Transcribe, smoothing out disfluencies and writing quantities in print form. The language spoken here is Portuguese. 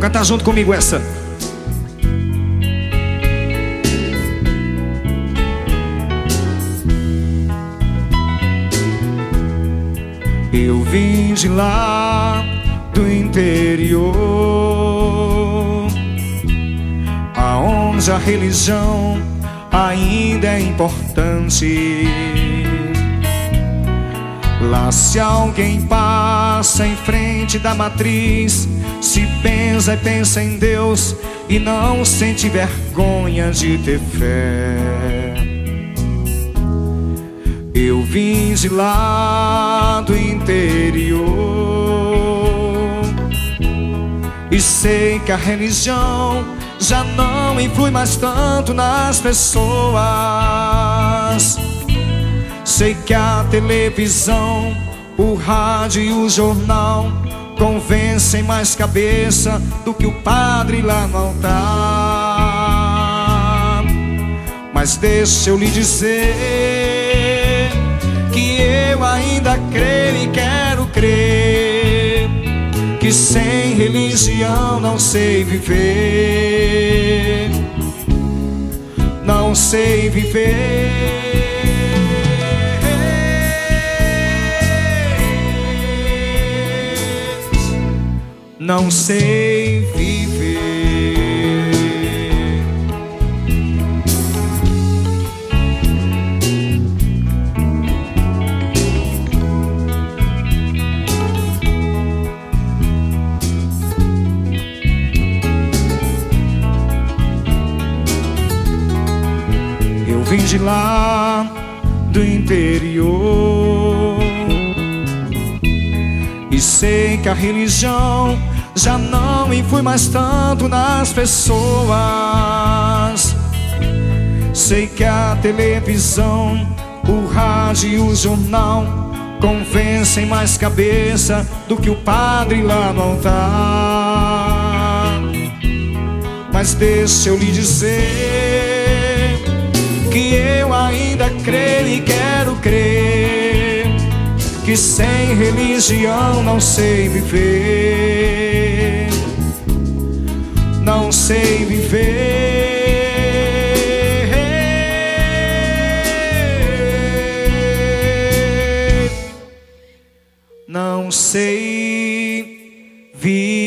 Vamos cantar junto comigo essa. Eu vim de lá do interior, aonde a religião ainda é importante. Lá se alguém passa em frente da matriz, se pensa e pensa em Deus e não sente vergonha de ter fé. Eu vim de lá do interior e sei que a religião já não influi mais tanto nas pessoas. Sei que a televisão, o rádio e o jornal convencem mais cabeça do que o padre lá no altar. Mas deixa eu lhe dizer que eu ainda creio e quero crer que sem religião não sei viver. Não sei viver. Não sei viver. Eu vim de lá do interior e sei que a religião já não influi mais tanto nas pessoas. Sei que a televisão, o rádio e o jornal convencem mais cabeça do que o padre lá no altar. Mas deixa eu lhe dizer que eu ainda creio e quero crer que sem religião não sei viver. Não sei viver. Não sei viver.